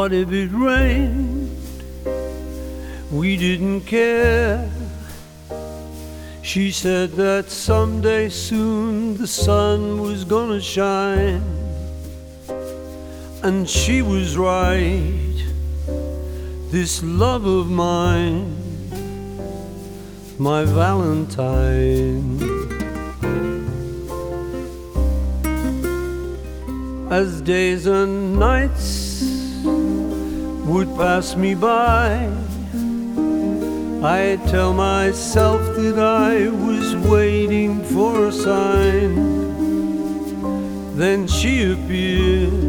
What if it rained? We didn't care. She said that someday soon the sun was gonna shine. And she was right. This love of mine, my Valentine. As days and nights would pass me by, I tell myself that I was waiting for a sign. Then she appeared,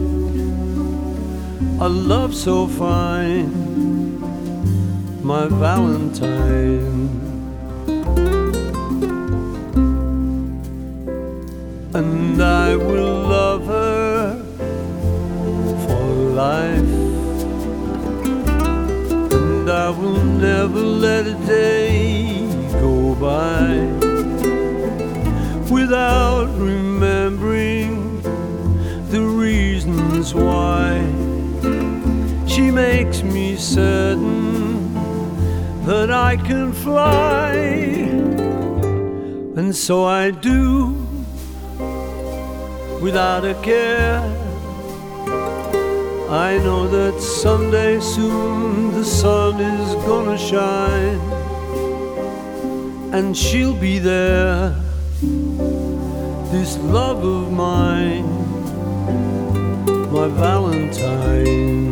a love so fine, my Valentine. And I will love her for life, and I will never let a day go by without remembering the reasons why. She makes me certain that I can fly, and so I do, without a care. I know that someday soon the sun is gonna shine, and she'll be there, this love of mine, my Valentine.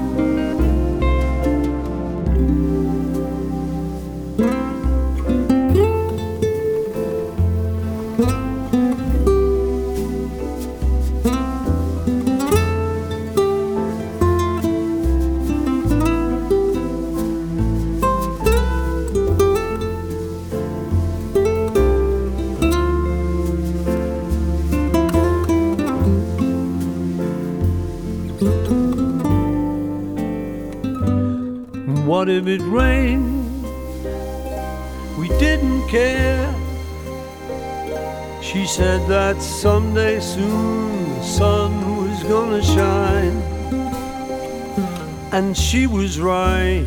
What if it rained? We didn't care. She said that someday soon the sun was gonna shine, and she was right.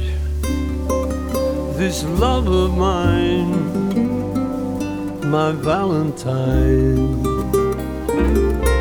This love of mine, my Valentine.